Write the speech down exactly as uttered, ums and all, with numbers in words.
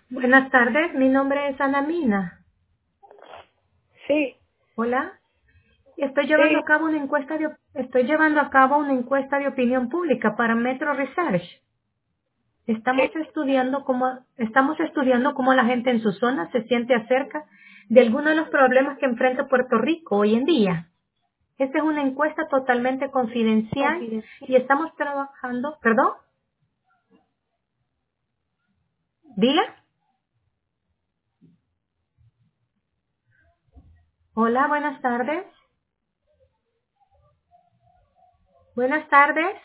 Buenas tardes, mi nombre es Ana Mina. Sí, Hola, estoy llevando sí, a cabo una encuesta de op- estoy llevando a cabo una encuesta de opinión pública para Metro Research. Estamos sí. estudiando cómo estamos estudiando cómo la gente en su zona se siente acerca de algunos de los problemas que enfrenta Puerto Rico hoy en día. Esta es una encuesta totalmente confidencial Confidencial. y estamos trabajando, ¿perdón? Diga. Hola, buenas tardes. Buenas tardes.